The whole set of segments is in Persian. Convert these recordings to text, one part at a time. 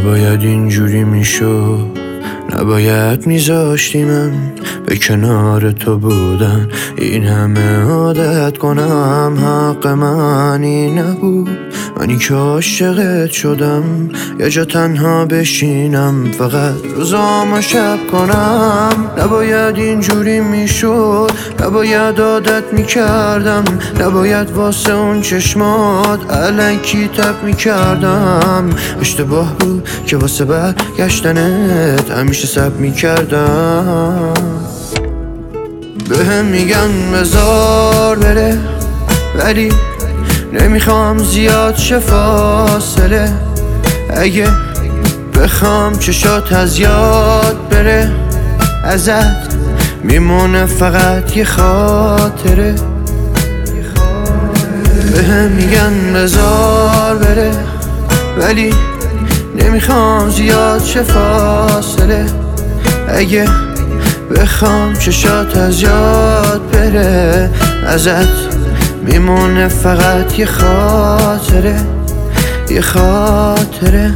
نباید اینجوری میشد، نباید میذاشتی من به کنار تو بودن این همه عادت کنم. حق منی نبود، منی که عاشقت شدم یه جا تنها بشینم فقط روزامو شب کنم. نباید اینجوری میشد، نباید عادت میکردم، نباید واسه اون چشمات الکی تب میکردم. اشتباه بود که واسه برگشتنت همیشه سب میکردم. بهم میگن بذار بره ولی نمیخوام زیاد شه فاصله. اگه بخوام چشات از یاد بره ازت میمونه فقط یه خاطره. بهم میگن بذار بره ولی نمیخوام زیاد شه فاصله. اگه بخوام چشات از یاد بره ازت میمونه فقط یه خاطره، یه خاطره.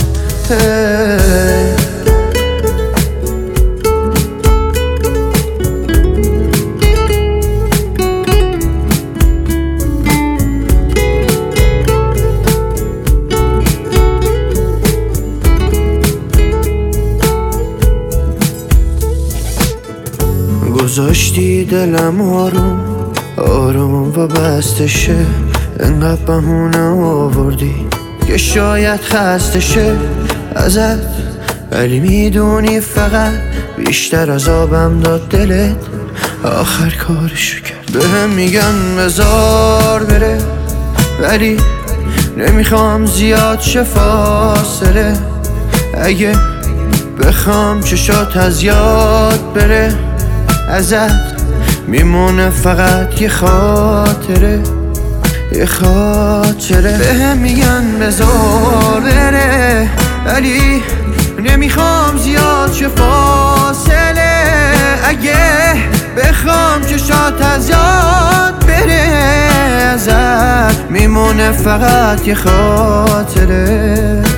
گذاشتی دلم آروم آروم و بسته شه، انقدر بهونه آوردی که شاید خسته شه ازت، ولی میدونی فقط بیشتر عذابم داد دلت. آخر کارشو کرد. بهم میگن بذار بره ولی نمیخوام زیاد شه فاصله. اگه بخوام چشات از یاد بره ازت میمونه فقط یه خاطره، یه خاطره. بهم میگن بذار بره ولی نمیخوام زیاد شه فاصله. اگه بخوام چشات از یاد بره ازت میمونه فقط یه خاطره.